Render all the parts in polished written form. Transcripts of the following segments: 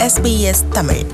SBS Tamil.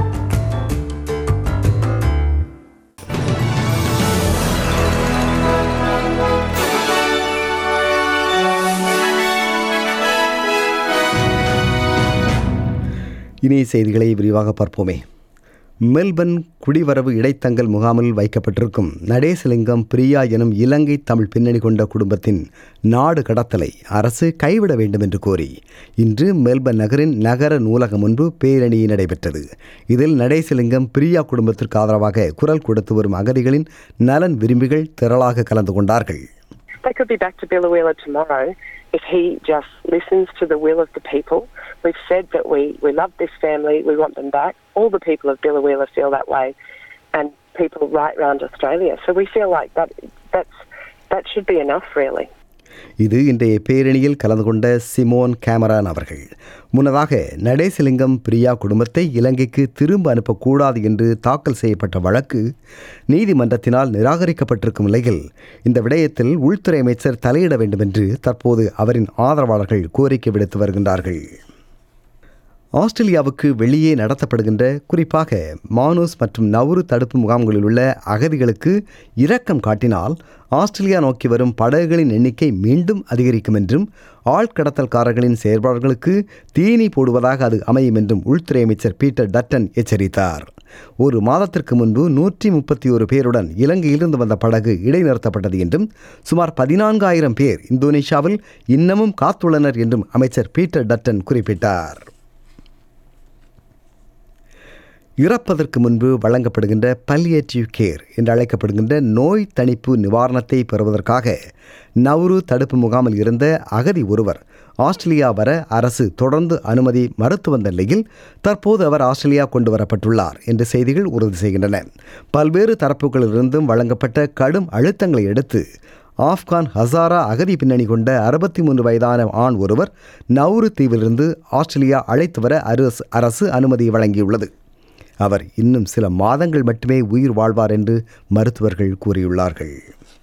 இனிய செய்திகளை விரிவாக பார்ப்போமே. மெல்பர்ன் குடிவரவு இடைத்தங்கல் முகாமில் வைக்கப்பட்டிருக்கும் நடேசலிங்கம் பிரியா எனும் இலங்கை தமிழ் பின்னணி கொண்ட குடும்பத்தின் நாடு கடத்தலை அரசு கைவிட வேண்டும் என்று கோரி இன்று மெல்பர்ன் நகரின் நகர நூலகம் முன்பு பேரணி நடைபெற்றது. இதில் நடேசலிங்கம் பிரியா குடும்பத்திற்கு ஆதரவாக குரல் கொடுத்து வரும் அகதிகளின் நலன் விரும்பிகள் திரளாக கலந்து கொண்டார்கள். They could be back to Billawheeler tomorrow if he just listens to the will of the people. We've said that we love this family, we want them back. All the people of Billawheeler feel that way, and people right around Australia. So we feel like that should be enough, really. இது இன்றைய பேரணியில் கலந்து கொண்ட Simone கேமரான் அவர்கள். முன்னதாக நடேசலிங்கம் பிரியா குடும்பத்தை இலங்கைக்கு திரும்ப அனுப்பக்கூடாது என்று தாக்கல் செய்யப்பட்ட வழக்கு நீதிமன்றத்தினால் நிராகரிக்கப்பட்டிருக்கும் நிலையில் இந்த விடயத்தில் உள்துறை அமைச்சர் தலையிட வேண்டும் என்று தற்போது அவரின் ஆதரவாளர்கள் கோரிக்கை விடுத்து வருகின்றார்கள். ஆஸ்திரேலியாவுக்கு வெளியே நடத்தப்படுகின்ற குறிப்பாக மானூஸ் மற்றும் நவுரு தடுப்பு முகாம்களில் உள்ள அகதிகளுக்கு இரக்கம் காட்டினால் ஆஸ்திரேலியா நோக்கி வரும் படகுகளின் எண்ணிக்கை மீண்டும் அதிகரிக்கும் என்றும் ஆழ்கடத்தல்காரர்களின் செயற்பாடுகளுக்கு தீனி போடுவதாக அது அமையும் என்றும் உள்துறை அமைச்சர் பீட்டர் டட்டன் எச்சரித்தார். ஒரு மாதத்திற்கு முன்பு 131 பேருடன் இலங்கையிலிருந்து வந்த படகு இடைநிறுத்தப்பட்டது என்றும் சுமார் 14,000 பேர் இந்தோனேஷியாவில் இன்னமும் காத்துள்ளனர் என்றும் அமைச்சர் பீட்டர் டட்டன் குறிப்பிட்டார். இறப்பதற்கு முன்பு வழங்கப்படுகின்ற பல்லியேட்டிவ் கேர் என்று அழைக்கப்படுகின்ற நோய் தணிப்பு நிவாரணத்தை பெறுவதற்காக நவுரு தடுப்பு முகாமில் இருந்த அகதி ஒருவர் ஆஸ்திரேலியா வர அரசு தொடர்ந்து அனுமதி மறுத்து வந்த நிலையில் தற்போது அவர் ஆஸ்திரேலியா கொண்டு வரப்பட்டுள்ளார் என்று செய்திகள் உறுதி செய்கின்றன. பல்வேறு தரப்புகளிலிருந்தும் வழங்கப்பட்ட கடும் அழுத்தங்களை அடுத்து ஆப்கான் ஹசாரா அகதி பின்னணி கொண்ட 63 வயதான ஆண் ஒருவர் நவுரு தீவிலிருந்து ஆஸ்திரேலியா அழைத்து வர அரசு அனுமதி வழங்கியுள்ளது. அவர் இன்னும் சில மாதங்கள் மட்டுமே உயிர் வாழ்வார் என்று மருத்துவர்கள் கூறியுள்ளார்கள்.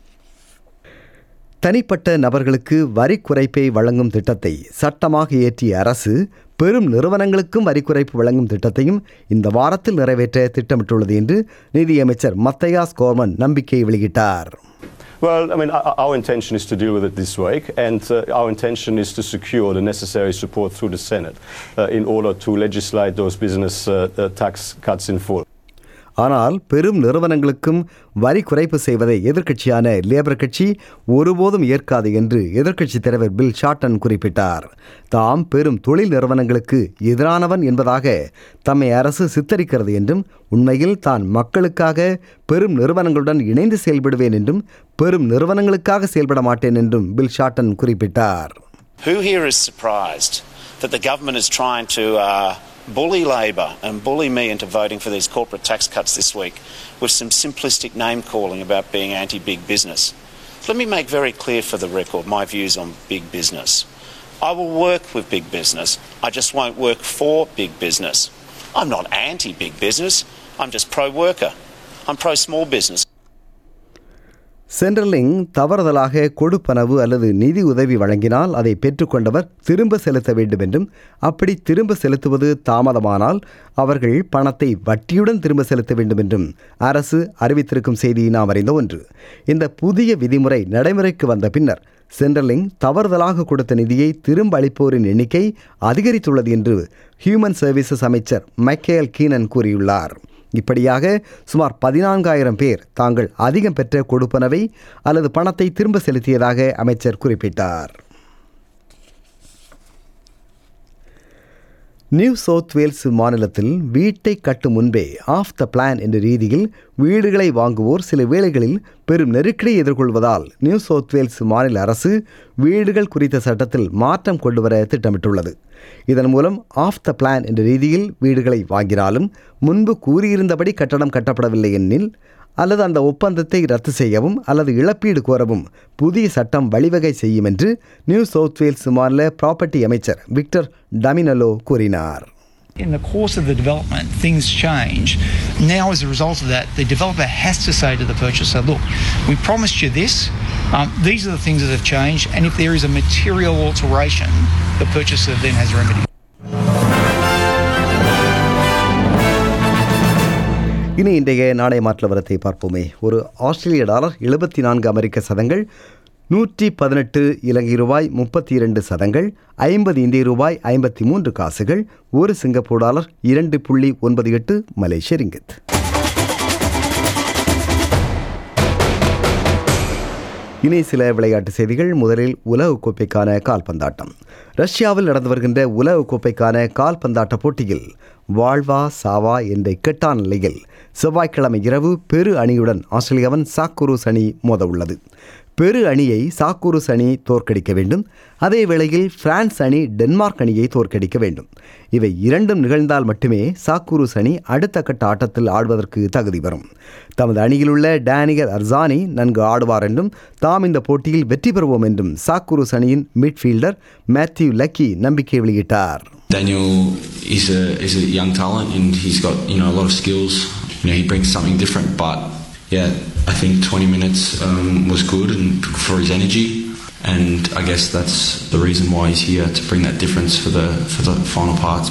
தனிப்பட்ட நபர்களுக்கு வரி குறைப்பை வழங்கும் திட்டத்தை சட்டமாக இயற்றிய அரசு பெரும் நிறுவனங்களுக்கும் வரி குறைப்பு வழங்கும் திட்டத்தையும் இந்த வாரத்தில் நிறைவேற்ற திட்டமிட்டுள்ளது என்று நிதியமைச்சர் மத்தையாஸ் கோர்மன் நம்பிக்கை வெளியிட்டார். Well, I mean, our intention is to deal with it this week, and our intention is to secure the necessary support through the Senate in order to legislate those business tax cuts in full. ஆனால் பெரும் நிறுவனங்களுக்கும் வரி குறைப்பு செய்வதை எதிர்க்கட்சியான labour கட்சி ஒருபோதும் ஏற்காது என்று எதிர்க்கட்சித் தலைவர் பில் ஷார்டன் குறிப்பிட்டார். தாம் பெரும் தொழில் நிறுவனங்களுக்கு எதிரானவன் என்பதாக தம்மை அரசு சித்தரிக்கிறது என்றும் உண்மையில் தான் மக்களுக்காக பெரும் நிறுவனங்களுடன் இணைந்து செயல்படுவேன் என்றும் பெரும் நிறுவனங்களுக்காக செயல்பட மாட்டேன் என்றும் பில் ஷார்டன் குறிப்பிட்டார். Who here is surprised that the government is trying to bully Labor and bully me into voting for these corporate tax cuts this week with some simplistic name calling about being anti-big business? Let me make very clear for the record my views on big business. I will work with big business. I just won't work for big business. I'm not anti-big business. I'm just pro-worker. I'm pro-small business. Centrelink தவறுதலாக கொடுப்பனவு அல்லது நிதி உதவி வழங்கினால் அதை பெற்றுக்கொண்டவர் திரும்ப செலுத்த வேண்டும் என்றும் அப்படி திரும்ப செலுத்துவது தாமதமானால் அவர்கள் பணத்தை வட்டியுடன் திரும்ப செலுத்த வேண்டும் என்றும் அரசு அறிவித்திருக்கும் செய்தி நாம் அறிந்த ஒன்று. இந்த புதிய விதிமுறை நடைமுறைக்கு வந்த பின்னர் சென்ட்ரலிங் தவறுதலாக கொடுத்த நிதியை திரும்ப அளிப்போரின் எண்ணிக்கை அதிகரித்துள்ளது என்று ஹியூமன் சர்வீசஸ் அமைச்சர் மைக்கேல் கீனன் கூறியுள்ளார். இப்படியாக சுமார் 14,000 பேர் தாங்கள் அதிகம் பெற்ற கொடுப்பனவை அல்லது பணத்தை திரும்ப செலுத்தியதாக அமைச்சர் குறிப்பிட்டார். நியூ சவுத் வேல்ஸ் மாநிலத்தில் வீட்டை கட்டும் முன்பே ஆஃப் த பிளான் என்ற ரீதியில் வீடுகளை வாங்குவோர் சில வேளைகளில் பெரும் நெருக்கடியை எதிர்கொள்வதால் நியூ சவுத் வேல்ஸ் மாநில அரசு வீடுகள் குறித்த சட்டத்தில் மாற்றம் கொண்டுவர திட்டமிட்டுள்ளது. இதன் மூலம் ஆஃப் த பிளான் என்ற ரீதியில் வீடுகளை வாங்கினாலும் முன்பு கூறியிருந்தபடி கட்டடம் கட்டப்படவில்லை எனில் அல்லது அந்த ஒப்பந்தத்தை ரத்து செய்யவும் அல்லது இழப்பீடு கோரவும் புதிய சட்டம் வழிவகை செய்யும் என்று நியூ சவுத் வேல்ஸ் மாநில ப்ராப்பர்ட்டி அமைச்சர் விக்டர் டமினலோ கூறினார். In the course of the development, things change. Now, as a result of that, the developer has to say to the purchaser, look, we promised you this, these are the things that have changed, and if there is a material alteration, the purchaser then has a remedy. இனி இன்றைய நாணய மாற்று நிலவரத்தை பார்ப்போமே. ஒரு ஆஸ்திரேலிய dollar 74 அமெரிக்க சதங்கள், 118 இலங்கை ரூபாய் 32 சதங்கள், 50 இந்திய ரூபாய் 53 காசுகள், ஒரு சிங்கப்பூர் டாலர் 2.98 மலேசிய ரிங்கித். இனி சில விளையாட்டு செய்திகள். முதலில் உலகக்கோப்பைக்கான கால்பந்தாட்டம். ரஷ்யாவில் நடந்து வருகின்ற உலகக்கோப்பைக்கான கால்பந்தாட்ட போட்டியில் வாழ்வா சாவா என்ற இக்கட்டான நிலையில் செவ்வாய்க்கிழமை இரவு பெரு அணியுடன் ஆஸ்திரேலியாவின் சாக்கூரூஸ் அணி மோத உள்ளது. பெரு அணியை சாக்கூரூஸ் அணி தோற்கடிக்க வேண்டும். அதே வேளையில் பிரான்ஸ் அணி டென்மார்க் அணியை தோற்கடிக்க வேண்டும். இவை இரண்டும் நிகழ்ந்தால் மட்டுமே சாக்கூரூஸ் அணி அடுத்த கட்ட ஆட்டத்தில் ஆடுவதற்கு தகுதி வரும். தமது அணியில் உள்ள டேனியல் அர்சானி நன்கு ஆடுவார் என்றும் தாம் இந்த போட்டியில் வெற்றி பெறுவோம் என்றும் சாக்கூரூஸ் அணியின் மிட்ஃபீல்டர் மேத்யூ லக்கி நம்பிக்கை வெளியிட்டார். Daniel is a young talent and he's got a lot of skills. He brings something different, but I think 20 minutes was good and for his energy, and I guess that's the reason why he's here, to bring that difference for the final parts.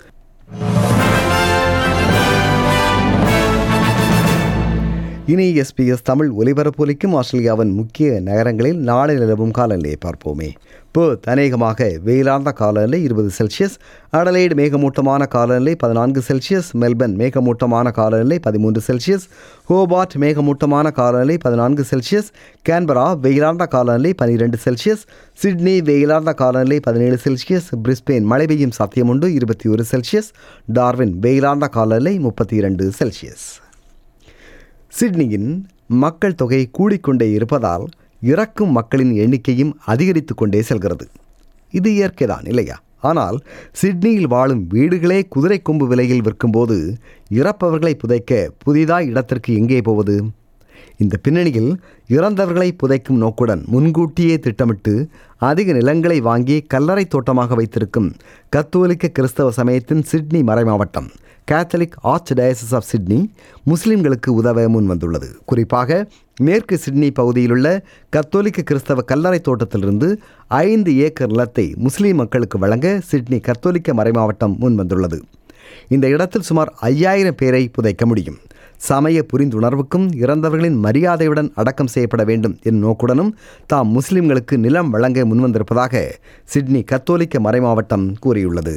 இனி SBS Tamil ஒலிபரப்பொலிக்கும் ஆஸ்திரேலியாவின் முக்கிய நகரங்களில் நாளை நிலவும் காலநிலையை பார்ப்போமே. Perth அநேகமாக வெயிலார்ந்த காலநிலை 20 செல்சியஸ், அடலைடு மேகமூட்டமான காலநிலை 14 செல்சியஸ், மெல்பர்ன் மேகமூட்டமான காலநிலை 13 செல்சியஸ், ஹோபார்ட் மேகமூட்டமான காலநிலை 14 செல்சியஸ், கேன்பரா வெயிலார்ந்த காலநிலை 12 செல்சியஸ், சிட்னி வெயிலார்ந்த காலநிலை 17 செல்சியஸ், பிரிஸ்பேன் மழை பெய்யும் சாத்தியமுண்டு 21 செல்சியஸ், டார்வின் வெயிலார்ந்த காலநிலை 32 செல்சியஸ். சிட்னியின் மக்கள் தொகை கூடிக்கொண்டே இருப்பதால் இறக்கும் மக்களின் எண்ணிக்கையும் அதிகரித்து கொண்டே செல்கிறது. இது இயற்கைதான் இல்லையா? ஆனால் சிட்னியில் வாழும் வீடுகளே குதிரை கொம்பு விலையில் விற்கும்போது இறப்பவர்களை புதைக்க புதிதாய் இடத்திற்கு எங்கே போவது? இந்த பின்னணியில் இறந்தவர்களை புதைக்கும் நோக்குடன் முன்கூட்டியே திட்டமிட்டு அதிக நிலங்களை வாங்கி கல்லறை தோட்டமாக வைத்திருக்கும் கத்தோலிக்க கிறிஸ்தவ சமயத்தின் சிட்னி மறைமாவட்டம் catholic arch diocese of Sydney முஸ்லிம்களுக்கு உதவ முன் வந்துள்ளது. குறிப்பாக மேற்கு சிட்னி பகுதியிலுள்ள கத்தோலிக்க கிறிஸ்தவ கல்லறை தோட்டத்திலிருந்து 5 ஏக்கர் நிலத்தை முஸ்லிம் மக்களுக்கு வழங்க சிட்னி கத்தோலிக்க மறைமாவட்டம் முன் வந்துள்ளது. இந்த இடத்தில் சுமார் 5000 பேரை புதைக்க முடியும். சமய புரிந்துணர்வுக்கும் இறந்தவர்களின் மரியாதையுடன் அடக்கம் செய்யப்பட வேண்டும் என் நோக்குடனும் தாம் முஸ்லிம்களுக்கு நிலம் வழங்க முன்வந்திருப்பதாக சிட்னி கத்தோலிக்க மறைமாவட்டம் கூறியுள்ளது.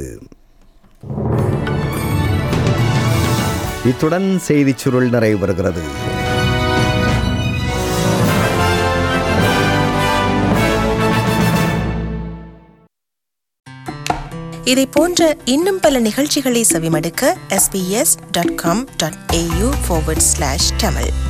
இத்துடன் செய்திச் சுருள் நிறைவு பெறுகிறது. இதை போன்ற இன்னும் பல நிகழ்ச்சிகளை செவிமடுக்க sbs.com.au/tamil